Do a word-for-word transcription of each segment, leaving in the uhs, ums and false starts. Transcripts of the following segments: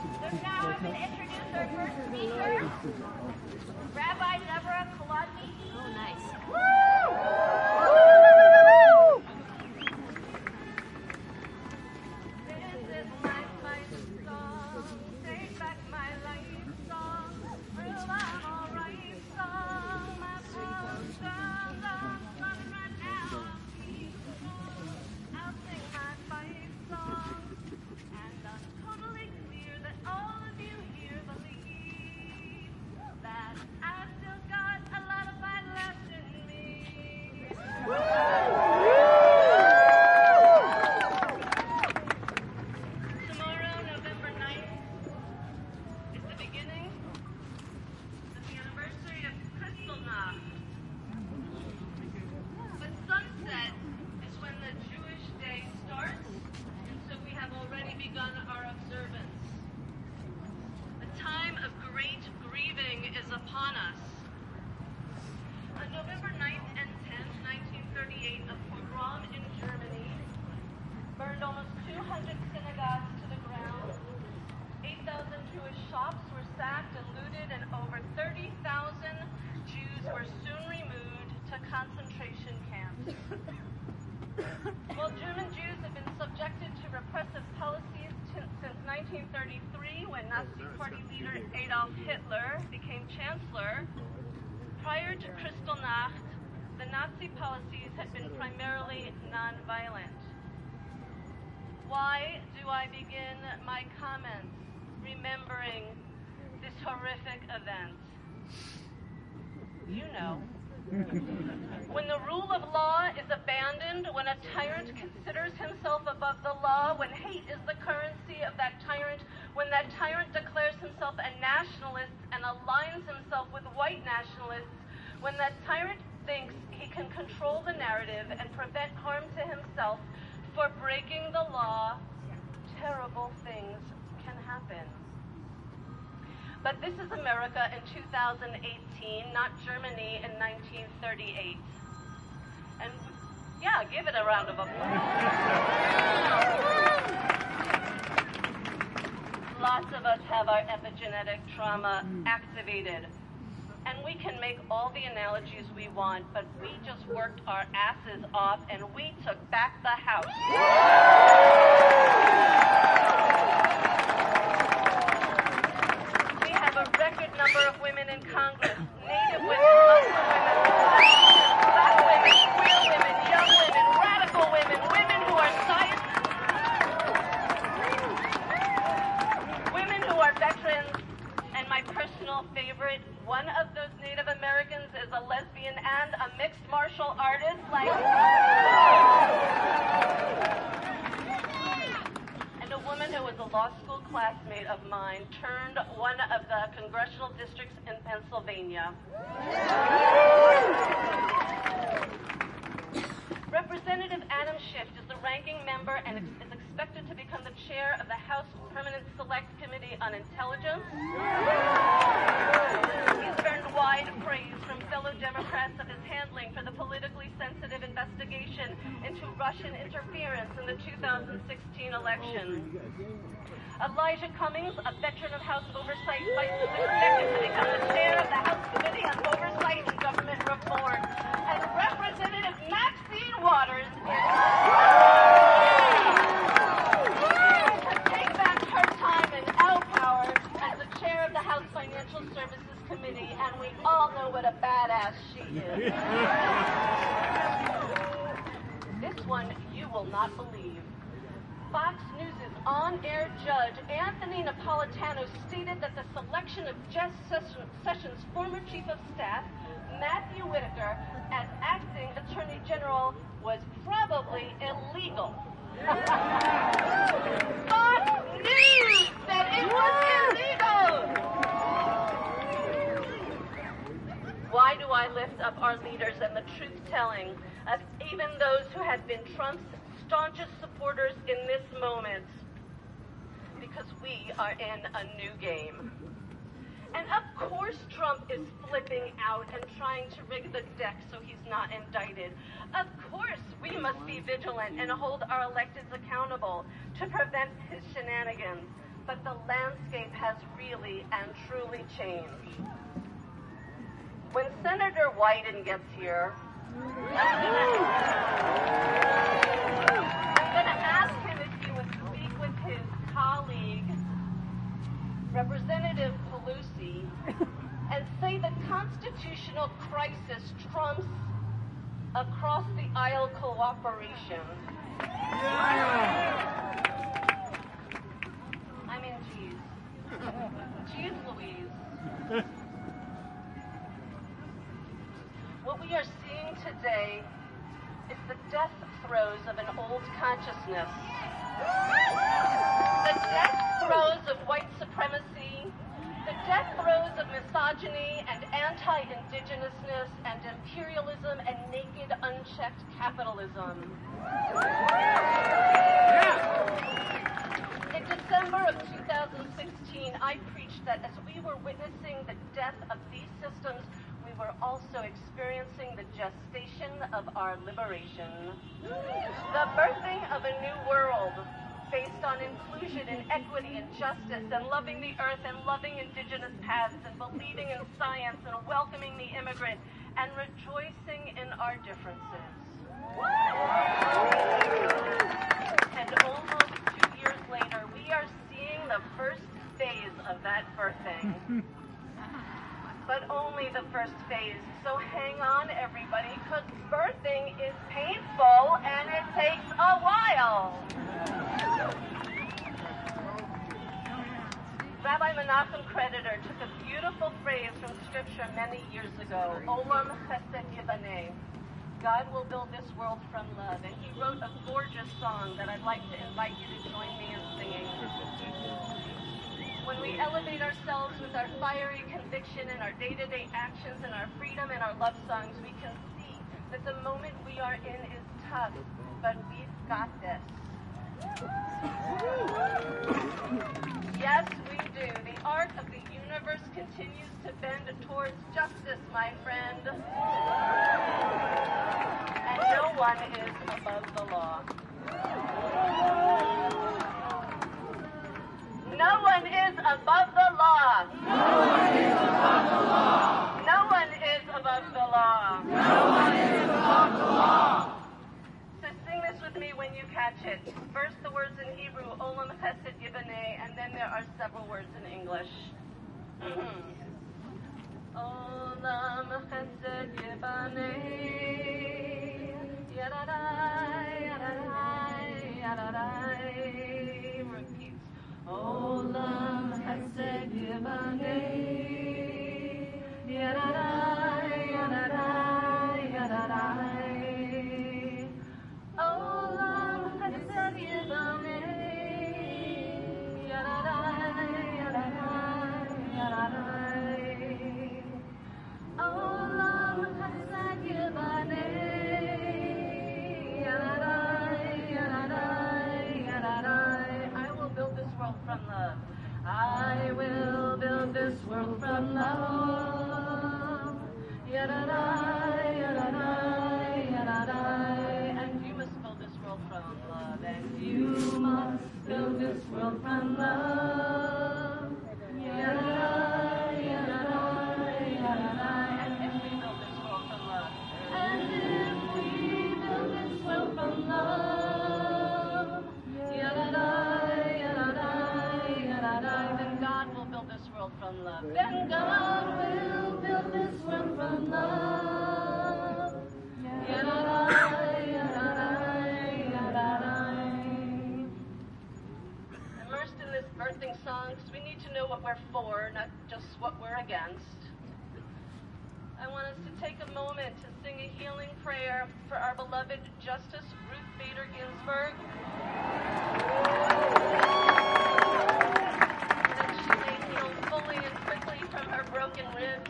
So now I'm going to introduce our first speaker, Rabbi Deborah Kolodny. Oh, nice. This is my fight song, take back my life song, real I'm alright song, my power's gone, I'm running right now, I'll sing my fight song, and I'm totally clear that all of you here believe that I've still got a lot of fight left in me. Tomorrow, November ninth, is the beginning of the anniversary of Kristallnacht. But sunset is when the Jewish day starts, and so we have already begun our observance. A time of great grieving is upon us. On November ninth and tenth, nineteen thirty-eight, a pogrom in Germany burned almost two hundred synagogues to the ground. eight thousand Jewish shops were sacked and looted, and over thirty thousand Jews were soon removed to concentration camps. While German Jews have been subjected to repressive policies t- since nineteen thirty-three, when Nazi Party leader Adolf Hitler became chancellor, prior to Kristallnacht, the Nazi policies had been primarily nonviolent. Why do I begin my comments remembering this horrific event? You know. When the rule of law is abandoned, when a tyrant considers himself above the law, when hate is the currency of that tyrant, when that tyrant declares himself a nationalist and aligns himself with white nationalists, when that tyrant thinks he can control the narrative and prevent harm to himself for breaking the law, terrible things can happen. But this is America in two thousand eighteen, not Germany in nineteen thirty-eight. And yeah, give it a round of applause. Lots of us have our epigenetic trauma activated. And we can make all the analogies we want, but we just worked our asses off and we took back the house. We have a record number of women in Congress, Native women, Muslim women, Black women, queer women, young women, radical women, women who are science, women who are veterans, and my personal favorite, one of those Native Americans is a lesbian and a mixed martial artist, like, and a woman who was a law school classmate of mine turned one of the congressional districts in Pennsylvania. Representative Adam Schiff is the ranking member and is expected to become the chair of the House Permanent Select Committee on Intelligence. He's earned wide praise from fellow Democrats of his handling for the politically sensitive investigation into Russian interference in the two thousand sixteen election. Elijah Cummings, a veteran of House Oversight, Vice is expected to become the chair of the House Committee on Oversight and Government Reform. And Representative Maxine Waters is to take back her time and our power as the chair of the House Financial Services Committee, and we all know what a badass she is. This one you will not believe. Fox News' on-air judge, Anthony Napolitano, stated that the selection of Jeff Sessions' former chief of staff, Matthew Whitaker, as acting attorney general was probably illegal. Fox News said it was illegal! Why do I lift up our leaders and the truth-telling of even those who have been Trump's staunchest supporters in this moment? Because we are in a new game. And of course Trump is flipping out and trying to rig the deck so he's not indicted. Of course we must be vigilant and hold our electeds accountable to prevent his shenanigans. but the landscape has really and truly changed. When Senator Wyden gets here, I'm going to ask him if he would speak with his colleague, Representative Pelosi, and say the constitutional crisis trumps across the aisle cooperation. I mean, geez. Geez Louise. What we are seeing today is the death throes of an old consciousness. The death throes of white supremacy, the death throes of misogyny and anti-indigenousness and imperialism and naked, unchecked capitalism. In December of two thousand sixteen, I preached that as we were witnessing the death of these systems, we were also experiencing the gestation of our liberation. The birthing of a new world based on inclusion and equity and justice and loving the earth and loving indigenous paths and believing in science and welcoming the immigrant and rejoicing in our differences. And almost two years later, we are seeing the first phase of that birthing. But only the first phase. So hang on, everybody, because birthing is painful and it takes a while. Rabbi Menachem Creditor took a beautiful phrase from Scripture many years ago, Olam Chesed Yibaneh. God will build this world from love. And he wrote a gorgeous song that I'd like to invite you to join me in singing. When we elevate ourselves with our fiery conviction and our day-to-day actions and our freedom and our love songs, we can see that the moment we are in is tough, but we've got this. Yes, we do. The arc of the universe continues to bend towards justice, my friend. And no one is above the law. No one is above the law. No one is above the law. No one is above the law. No one is above the law. So sing this with me when you catch it. First the words in Hebrew, Olam Chesed Yibaneh, and then there are several words in English. Olam Chesed Yibaneh, Yadadai, Yadadai, Yadadai. Repeat. Olam Chesed Yibaneh, Yadadai, Yadadai, Yadadai. Olam Chesed Yibaneh, Yadadai, Yadadai, Yadadai. Olam Chesed Yibaneh, Yadadai, Yadadai, Yadadai. I will build this world from love. I will build this world from love. Yadadai, yadadai, yadadai. And you must build this world from love. And you must build this world from love. Yadadai, yadadai, yadadai. And if we build this world from love. And if we build this world from love. Yadadai, yadadai, yadadai. Then God will build this world from love. Then God will build this world from love. Yadadai, yadadai, yadadai. Immersed in this birthing song, because we need to know what we're for, not just what we're against. I want us to take a moment to sing a healing prayer for our beloved Justice Ruth Bader Ginsburg. That she may heal fully and quickly from her broken ribs.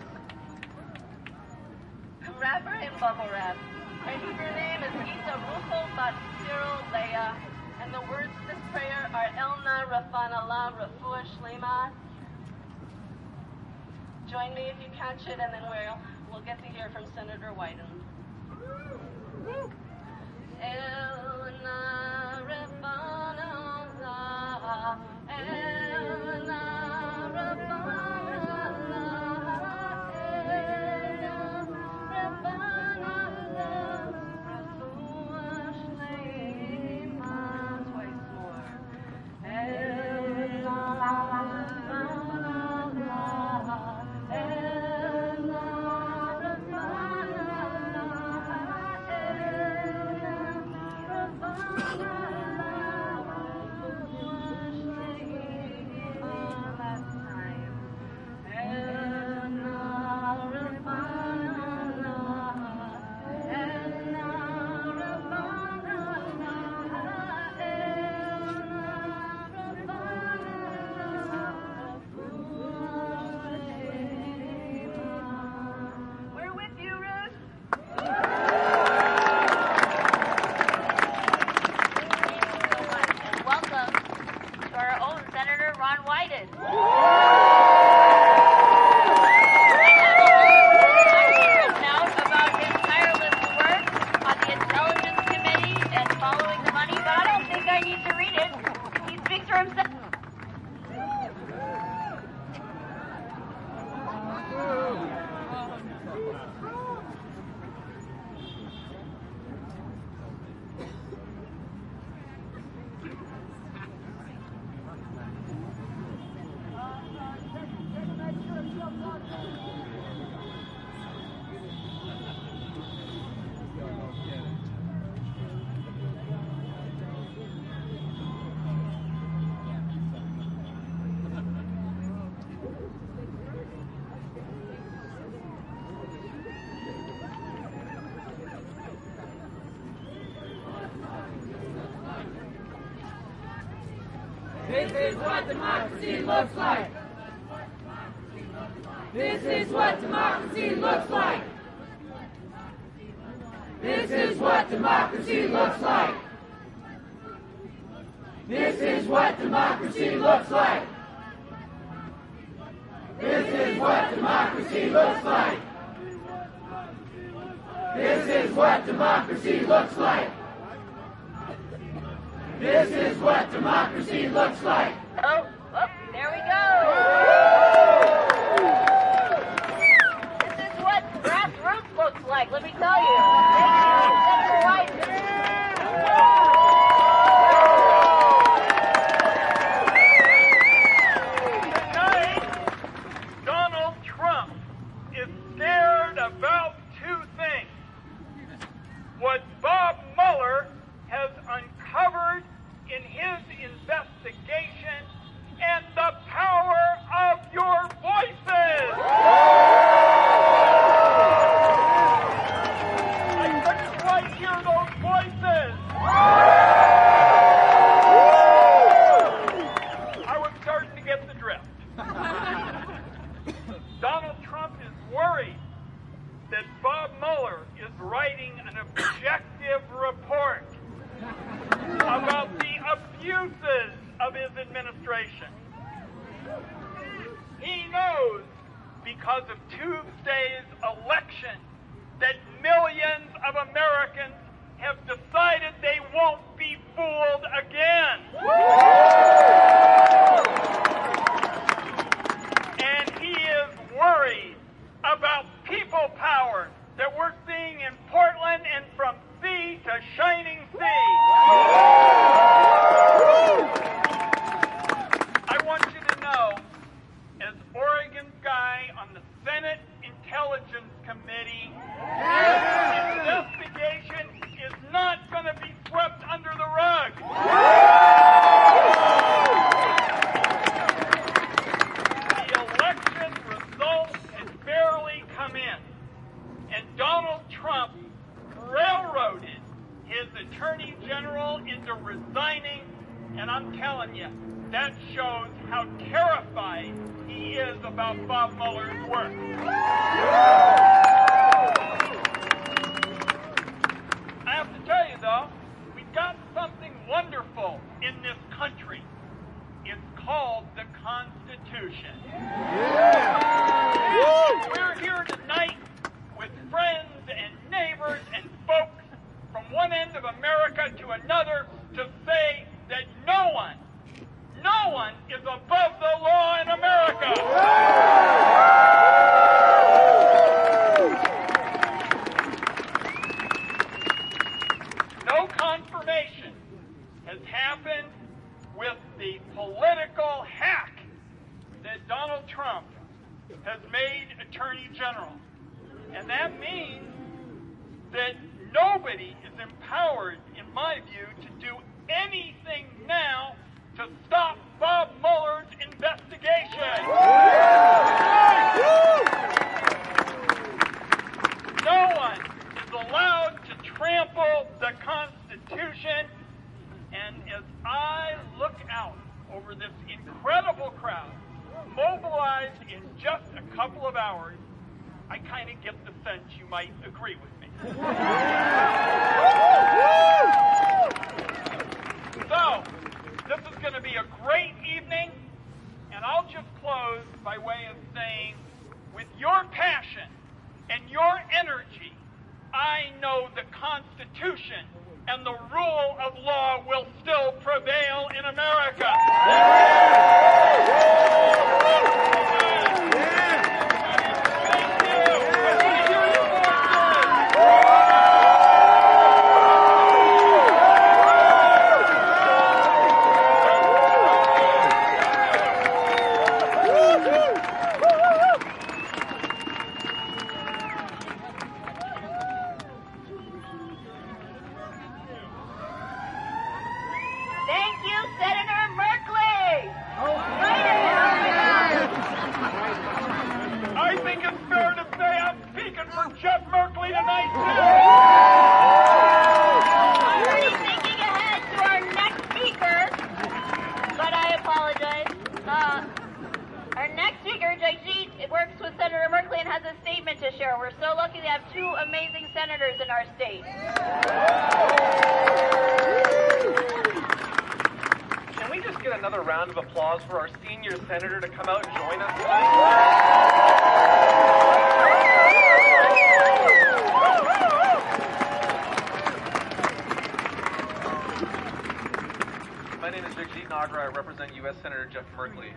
Rapper and bubble wrap. Her Hebrew name is Ita Ruchel Bat Cyril Leah. And the words to this prayer are Elna Rafana La Rafua Shlema. Join me if you catch it, and then we'll, we'll get to hear from Senator Wyden. Elna Rafana La El John Wyden. This is what democracy looks like. This is what democracy looks like. This is what democracy looks like. This is what democracy looks like. This is what democracy looks like. This is what democracy looks like. This is what democracy looks like. Oh, oh, there we go. This is what grassroots looks like, let me tell you. Thank you, Senator Wyden. Tonight, Donald Trump is scared about two things. What Bob Mueller has uncovered in his investigation and the power of your voices. I couldn't quite hear those voices. I was starting to get the drift. Donald Trump is worried that Bob Mueller is writing an objective report about the abuses of his administration. He knows, because of Tuesday's election, that millions of Americans have decided they won't be fooled again. And he is worried about people power that we're seeing in Portland and from sea to shining sea. I want you to know, as Oregon's guy on the Senate Intelligence Committee, this investigation is not going to be swept under the rug. The election results had barely come in, and Donald Trump railroaded his Attorney General into resigning, and I'm telling you, that shows how terrified he is about Bob Mueller's work. I have to tell you, though, we've got something wonderful in this country. It's called the Constitution. We're here tonight with friends and neighbors and folks from one end of America to another to say that no one, no one is above the law in America. No confirmation has happened with the political hack that Donald Trump has made Attorney General. And that means that nobody is empowered, in my view, to do anything now to stop Bob Mueller's investigation. No one is allowed to trample the Constitution. And as I look out over this incredible crowd, mobilized in just a couple of hours, I kind of get the sense you might agree with me. So, this is going to be a great evening. by way of saying, with your passion and your energy, I know the Constitution and the rule of law will still prevail in America. For our senior senator to come out and join us My name is Jagjit Nagra. I represent U S Senator Jeff Merkley.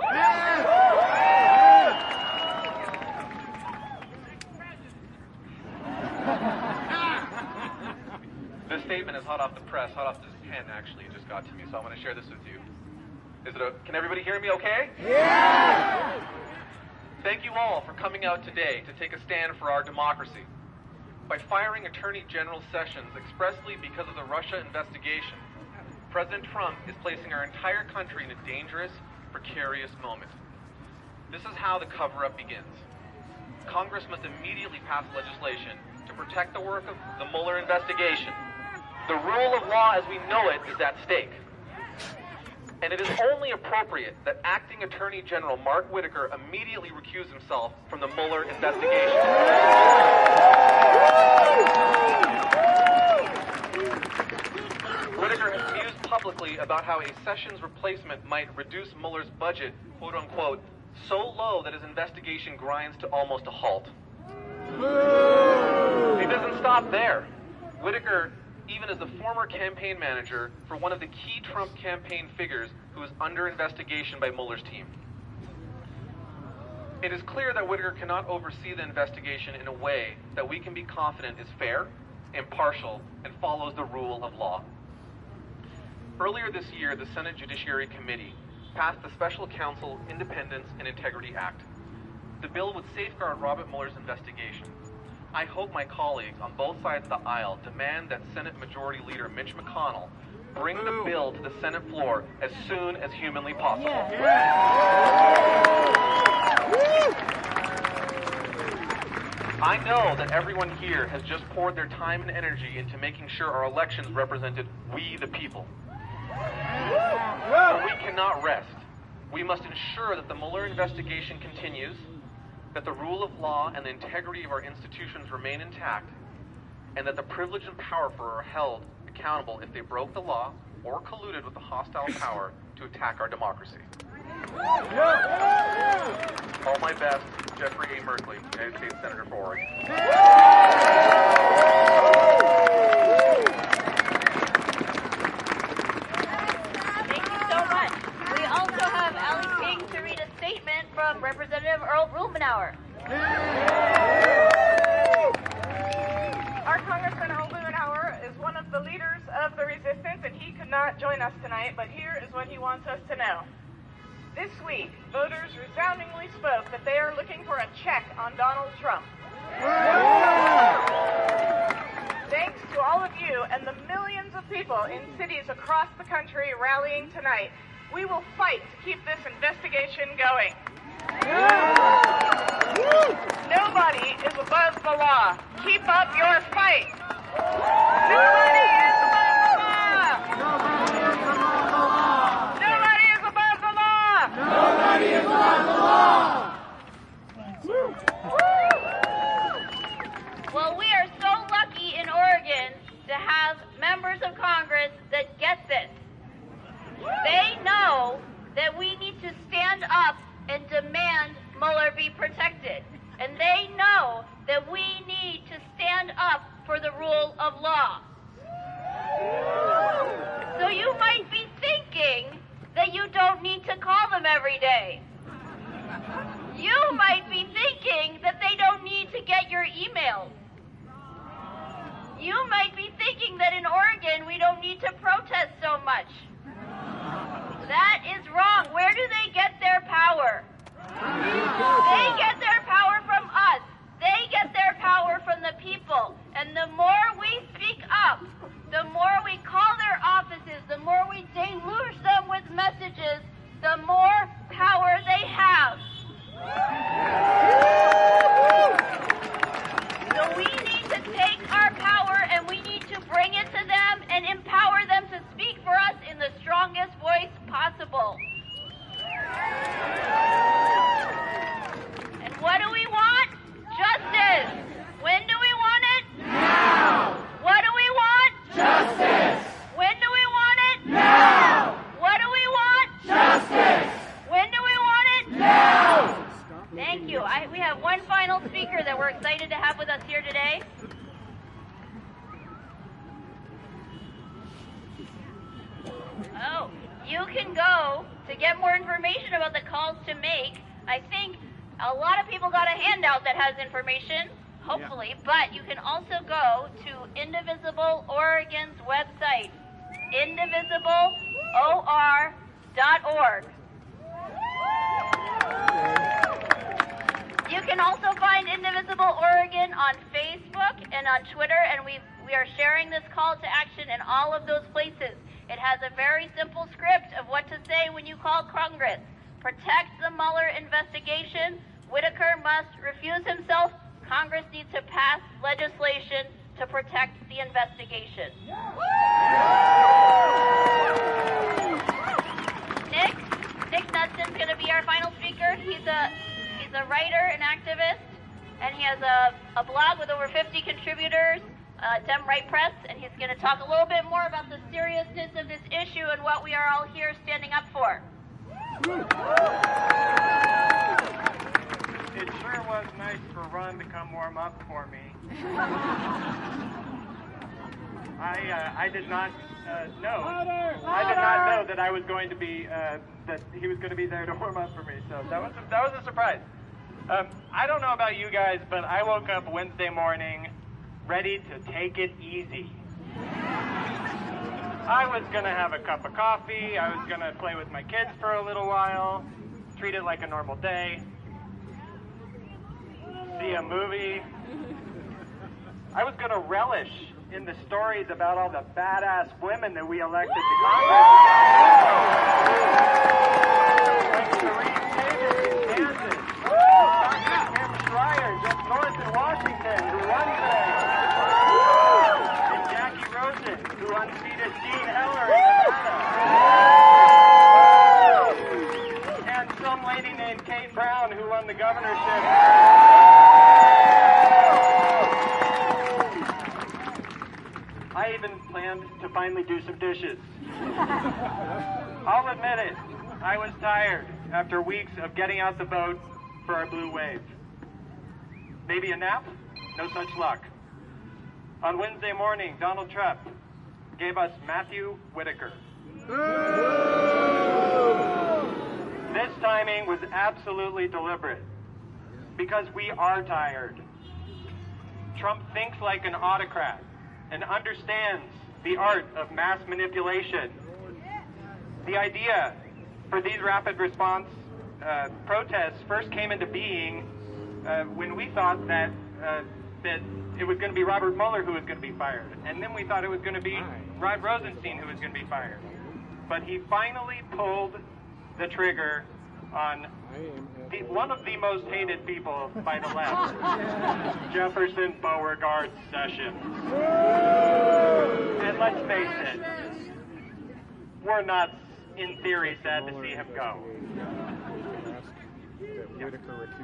This statement is hot off the press, hot off this pen actually. It just got to me, so I want to share this with you. Is it a, can everybody hear me okay? Yeah! Thank you all for coming out today to take a stand for our democracy. By firing Attorney General Sessions expressly because of the Russia investigation, President Trump is placing our entire country in a dangerous, precarious moment. This is how the cover-up begins. Congress must immediately pass legislation to protect the work of the Mueller investigation. The rule of law as we know it is at stake. And it is only appropriate that Acting Attorney General Mark Whitaker immediately recuse himself from the Mueller investigation. Whitaker has mused publicly about how a Sessions replacement might reduce Mueller's budget, quote unquote, so low that his investigation grinds to almost a halt. He doesn't stop there. Whitaker, even as the former campaign manager for one of the key Trump campaign figures who is under investigation by Mueller's team. It is clear that Whitaker cannot oversee the investigation in a way that we can be confident is fair, impartial, and follows the rule of law. Earlier this year, the Senate Judiciary Committee passed the Special Counsel Independence and Integrity Act. The bill would safeguard Robert Mueller's investigation. I hope my colleagues on both sides of the aisle demand that Senate Majority Leader Mitch McConnell bring the bill to the Senate floor as soon as humanly possible. Yeah. I know that everyone here has just poured their time and energy into making sure our elections represented we the people. But we cannot rest. We must ensure that the Mueller investigation continues, that the rule of law and the integrity of our institutions remain intact, and that the privileged and powerful are held accountable if they broke the law or colluded with a hostile power to attack our democracy. All my best, Jeffrey A. Merkley, United States Senator for Oregon. Thank you so much. We also have Allie King to read a statement from Representative Earl Rubenauer. Our Congressman Earl Rubenauer is one of the leaders of the resistance, and he could not join us tonight, but here is what he wants us to know. This week, voters resoundingly spoke that they are looking for a check on Donald Trump. Thanks to all of you and the millions of people in cities across the country rallying tonight, we will fight to keep this investigation going. Nobody is above the law. Keep up your fight. Nobody is above the law. Nobody is above the law. Nobody is above the law. Well, we are so lucky in Oregon to have members of Congress that get this. They know that we need to stand up and demand demand Mueller be protected. And they know that we need to stand up for the rule of law. So you might be thinking that you don't need to call them every day. You might be thinking that they don't need to get your emails. You might be thinking that in Oregon we don't need to protest so much. That is wrong. Where do they get their power? They get their power from us. They get their power from the people. And the more we speak up, the more we call their offices, the more we deluge them with messages, the more power they have. So we need to take our power and we need to bring it to them and empower them to speak for us in the strongest voice possible. And what do we want? Justice. When do we want it? Now. What do we want? Justice. When do we want it? Now. What do we want? Justice. When do we want it? Now. Thank you. I, we have one final speaker that we're excited to have with us here today. Oh, you can go to get more information about the calls to make. I think a lot of people got a handout that has information, hopefully, but you can also go to Indivisible Oregon's website, indivisible o r dot org. You can also find Indivisible Oregon on Facebook and on Twitter, and we we are sharing this call to action in all of those places. It has a very simple script of what to say when you call Congress. Protect the Mueller investigation. Whitaker must recuse himself. Congress needs to pass legislation to protect the investigation. Nick, Nick Knudson's going to be our final speaker. He's a he's a writer and activist, and he has a, a blog with over fifty contributors, uh, Dem Right Press, and he's going to talk a little bit more about the seriousness of this issue and what we are all here standing up for. It sure was nice for Ron to come warm up for me. I uh, I did not uh, know. I did not know that I was going to be uh, that he was going to be there to warm up for me. So that was a, that was a surprise. Um, I don't know about you guys, but I woke up Wednesday morning ready to take it easy. I was going to have a cup of coffee. I was going to play with my kids for a little while, treat it like a normal day, see a movie. I was going to relish in the stories about all the badass women that we elected to Congress. Like Serene Davis in Kansas, Doctor Kim Schreier just north in Washington, who won today, and Jackie Rosen, who unseated Dean Heller in Nevada, and some lady named Kate Brown, who won the governorship. I even planned to finally do some dishes. I'll admit it, I was tired after weeks of getting out the boat for our blue wave. Maybe a nap? No such luck. On Wednesday morning, Donald Trump gave us Matthew Whitaker. This timing was absolutely deliberate because we are tired. Trump thinks like an autocrat and understands the art of mass manipulation. The idea for these rapid response uh, protests first came into being uh, when we thought that uh, that it was going to be Robert Mueller who was going to be fired, and then we thought it was going to be Rod Rosenstein who was going to be fired. But he finally pulled the trigger on the, one of the most hated people by the left, Jefferson Beauregard Sessions. And let's face it, we're not, in theory, sad to see him go. Yeah.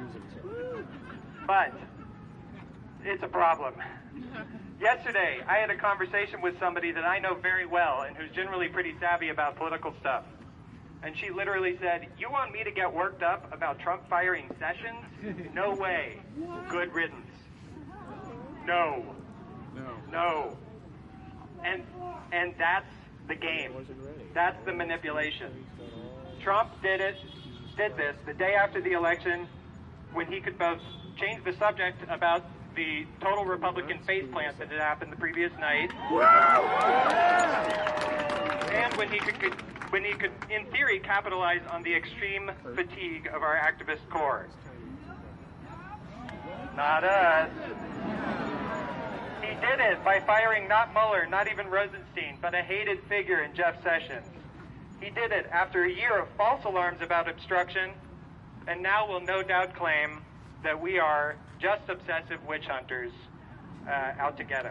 But it's a problem. Yesterday, I had a conversation with somebody that I know very well and who's generally pretty savvy about political stuff. And she literally said, "You want me to get worked up about Trump firing Sessions? No way. Good riddance." No. No. No. And and that's the game. That's the manipulation. Trump did it, did this the day after the election when he could both change the subject about the total Republican face plant that had happened the previous night, and when he could, could when he could, in theory, capitalize on the extreme fatigue of our activist core. Not us. He did it by firing not Mueller, not even Rosenstein, but a hated figure in Jeff Sessions. He did it after a year of false alarms about obstruction, and now will no doubt claim that we are just obsessive witch hunters uh, out to get him.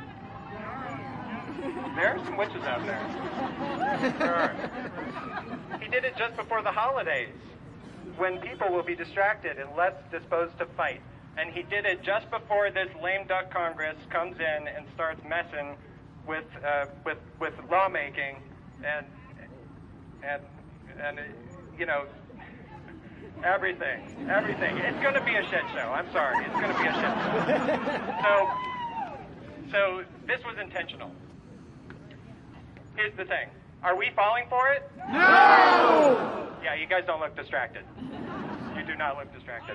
There are some witches out there. There are. He did it just before the holidays, when people will be distracted and less disposed to fight. And he did it just before this lame duck Congress comes in and starts messing with uh, with with lawmaking and and and uh, you know everything, everything. It's going to be a shit show. I'm sorry, it's going to be a shit show. So so this was intentional. Here's the thing: are we falling for it? No! Yeah, you guys don't look distracted. You do not look distracted.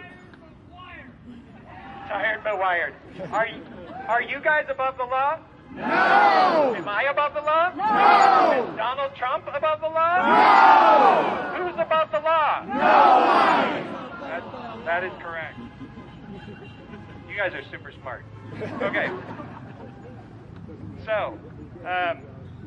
Tired but wired. Are you, are you guys above the law? No! Am I above the law? No! Is Donald Trump above the law? No! Who's above the law? No one! That, that is correct. You guys are super smart. Okay. So, um,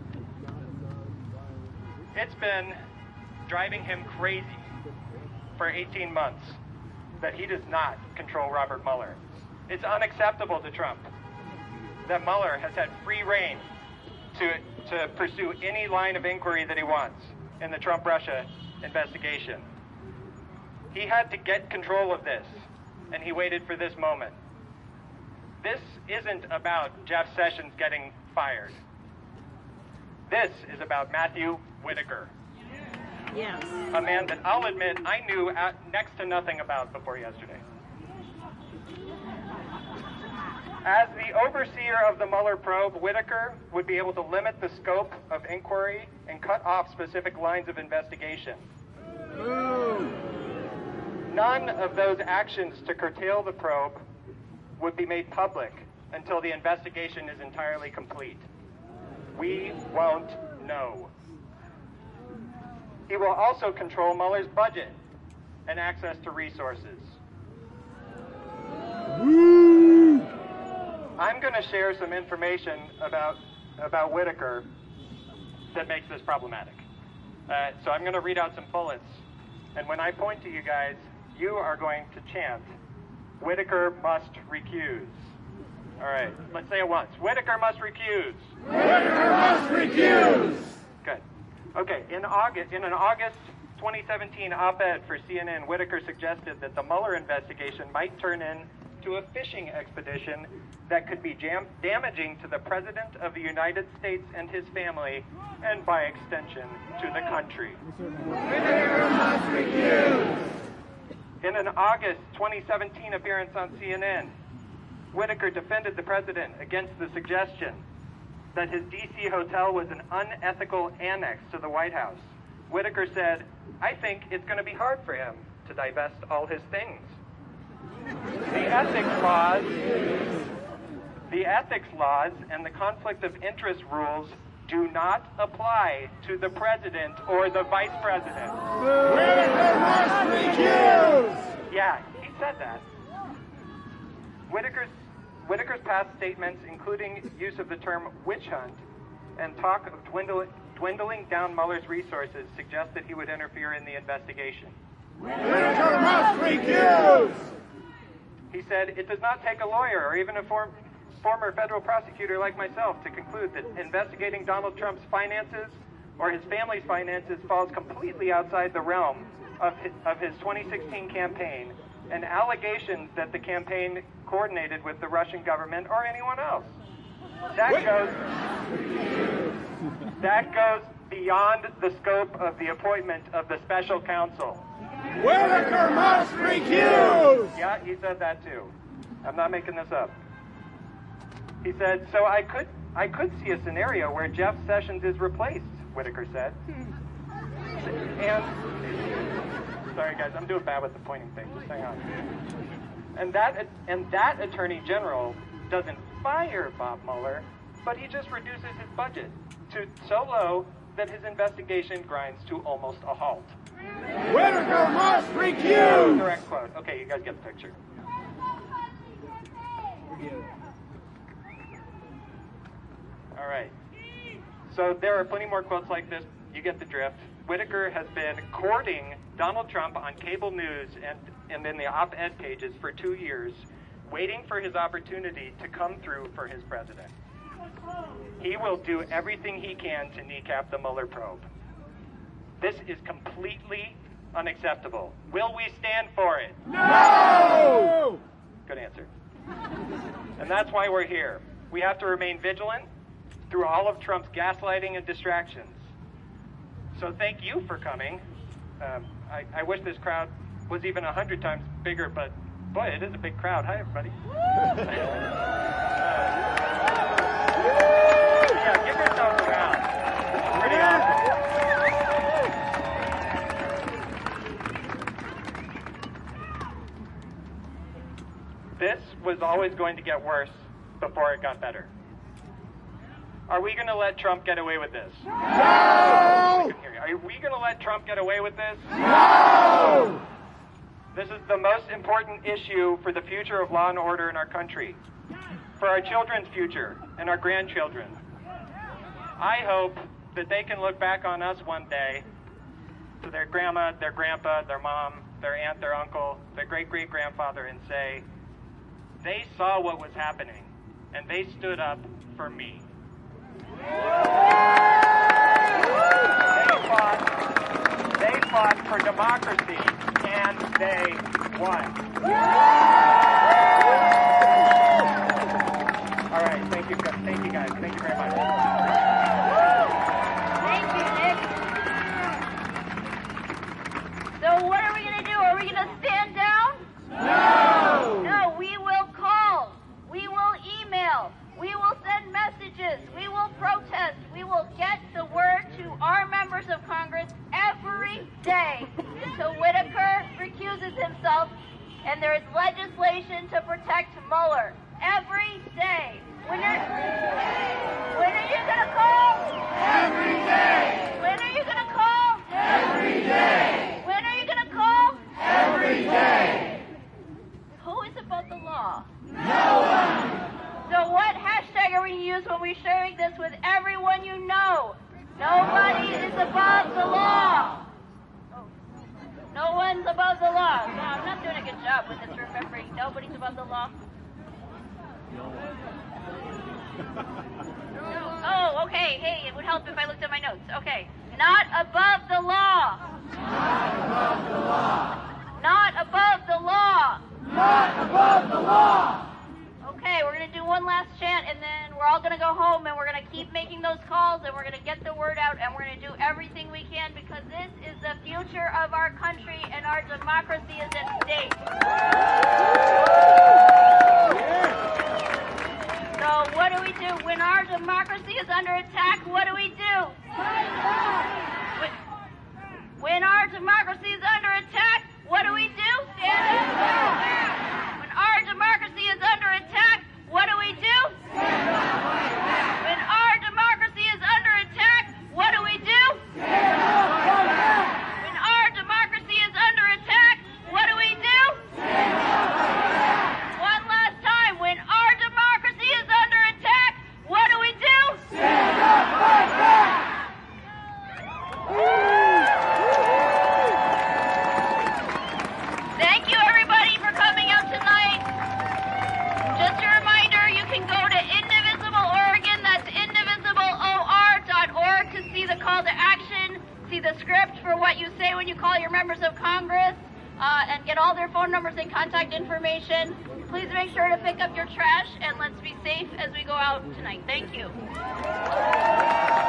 it's been driving him crazy for eighteen months that he does not control Robert Mueller. It's unacceptable to Trump that Mueller has had free rein to, to pursue any line of inquiry that he wants in the Trump-Russia investigation. He had to get control of this, and he waited for this moment. This isn't about Jeff Sessions getting fired. This is about Matthew Whitaker. Yes. A man that I'll admit I knew at next to nothing about before yesterday. As the overseer of the Mueller probe, Whitaker would be able to limit the scope of inquiry and cut off specific lines of investigation. Ooh. None of those actions to curtail the probe would be made public until the investigation is entirely complete. We won't know. He will also control Mueller's budget and access to resources. I'm going to share some information about, about Whitaker that makes this problematic. Uh, so I'm going to read out some bullets, and when I point to you guys, you are going to chant, "Whitaker must recuse." All right, let's say it once. Whitaker must recuse. Whitaker must recuse! Good. Okay, in August, in an August twenty seventeen op-ed for C N N, Whitaker suggested that the Mueller investigation might turn into a fishing expedition that could be jam damaging to the President of the United States and his family, and by extension, to the country. Whitaker must recuse! In an August twenty seventeen appearance on C N N, Whitaker defended the president against the suggestion that his D C hotel was an unethical annex to the White House. Whitaker said, "I think it's going to be hard for him to divest all his things." The ethics laws, the ethics laws and the conflict of interest rules do not apply to the president or the vice president. Whitaker must recuse! Yeah, he said that. Whitaker's, Whitaker's past statements, including use of the term witch hunt and talk of dwindling, dwindling down Mueller's resources, suggest that he would interfere in the investigation. Whitaker must recuse! He said, "It does not take a lawyer or even a form, former federal prosecutor like myself to conclude that investigating Donald Trump's finances or his family's finances falls completely outside the realm of his, of his twenty sixteen campaign and allegations that the campaign coordinated with the Russian government or anyone else. That goes, that goes, beyond the scope of the appointment of the special counsel. Whitaker must recuse! Yeah, he said that too. I'm not making this up. He said, so I could I could see a scenario where Jeff Sessions is replaced, Whitaker said. And, sorry guys, I'm doing bad with the pointing thing, just hang on. And that, and that Attorney General doesn't fire Bob Mueller, but he just reduces his budget to so low that his investigation grinds to almost a halt. Whitaker must recuse! Direct quote. Okay, you guys get the picture. All right. So there are plenty more quotes like this. You get the drift. Whitaker has been courting Donald Trump on cable news and, and in the op-ed pages for two years, waiting for his opportunity to come through for his president. He will do everything he can to kneecap the Mueller probe. This is completely unacceptable. Will we stand for it? No! Good answer. And that's why we're here. We have to remain vigilant through all of Trump's gaslighting and distractions. So thank you for coming. Um, I, I wish this crowd was even a hundred times bigger, but boy, it is a big crowd. Hi, everybody. uh, yeah, give yourselves a round. It's pretty awesome. This was always going to get worse before it got better. Are we going to let Trump get away with this? No! Are we going to let Trump get away with this? No! This is the most important issue for the future of law and order in our country, for our children's future and our grandchildren. I hope that they can look back on us one day, to their grandma, their grandpa, their mom, their aunt, their uncle, their great-great-grandfather, and say, they saw what was happening, and they stood up for me. They fought, they fought for democracy, and they won. All right, thank you, thank you guys, thank you very much. Thank you, Nick. So what are we going to do? Are we going to stand down? No! No, we will call. We will email. We will send messages. We will protest. We will get the word to our members of Congress every day until Whitaker recuses himself and there is legislation to protect Mueller. Every day. When are, when are you going to call? Every day! When are you going to call? Every day! When are you going to call? Every day! Who is above the law? No one! So what hashtag are we going to use when we're sharing this with everyone you know? Nobody is above the law. No one's above the law. So I'm not doing a good job with this remembering nobody's above the law. Oh, okay. Hey, it would help if I looked at my notes. Okay. Not above the law. Not above the law! Not above the law. Not above the law! Okay, we're going to do one last chant, and then we're all going to go home, and we're going to keep making those calls, and we're going to get the word out, and we're going to do everything we can, because this is the future of our country, and our democracy is at stake. So what do we do? When our democracy is under attack, what do we do? When, when our democracy is under attack, what do we do? Stand up. When our democracy is under attack, what do we do? When our democracy is under attack, what do we do? When our democracy is under attack, what do we do? One last time. When our democracy is under attack, what do we do? Stand up, fight back! Thank you, everybody, for coming out tonight. Just a reminder, you can go to Indivisible Oregon, that's indivisible o r dot org, to see the call to action, see the script for what you say when you call your members of Congress, uh, and get all their phone numbers and contact information. Please make sure to pick up your trash, and let's be safe as we go out tonight. Thank you.